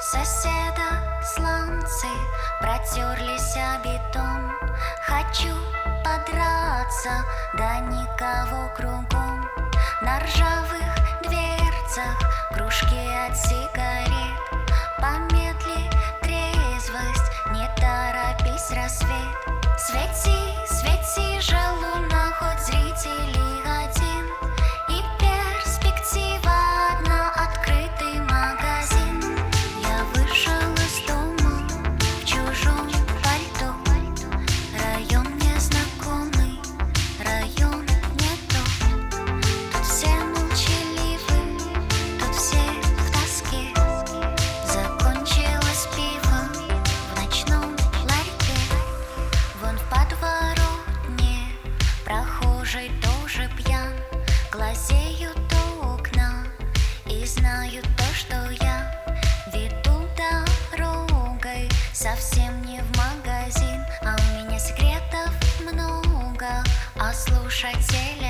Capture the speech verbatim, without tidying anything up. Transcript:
Соседа сланцы протерлись о бетон. Хочу подраться, да никого кругом. На ржавых дверцах кружки от сигарет. Помедли трезвость, не торопись, рассвет. Свети, свети же луна, хоть зрителей один. И перспектива одна, открытый магазин. Я вышел из дома в чужом пальто. Район незнакомый, район не тот. Тут все молчаливы, тут все в тоске. Закончилось пиво в ночном ларьке. Вон в подворотне прохожий тоже пьян. Глазеют у окна и знают то, что я веду дорогой совсем не в магазин. А у меня секретов много, а слушателя